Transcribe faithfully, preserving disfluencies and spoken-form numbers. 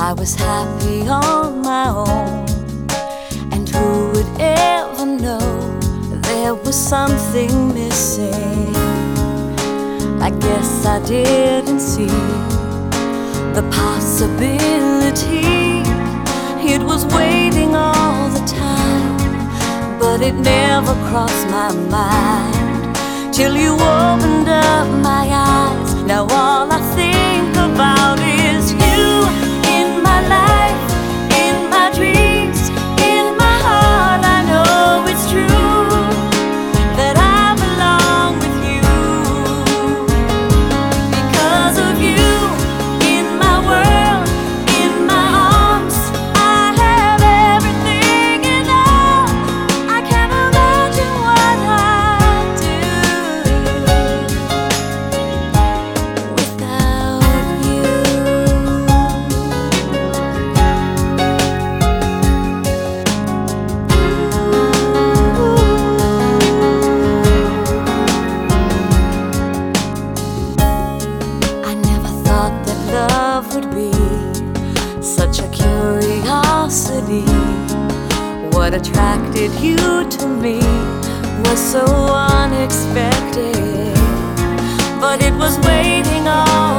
I was happy on my own. And who would ever know there was something missing? I guess I didn't see the possibility. It was waiting all the time, but it never crossed my mind till you opened up my eyes. Now all I think about is you in my life, in my dreams, in my heart. I know it's true that I belong with you. Because of you in my world, in my arms, I have everything and all. I can't imagine what I'd do without you. I never thought that love would be such a curiosity. What attracted you to me was so unexpected, but it was waiting all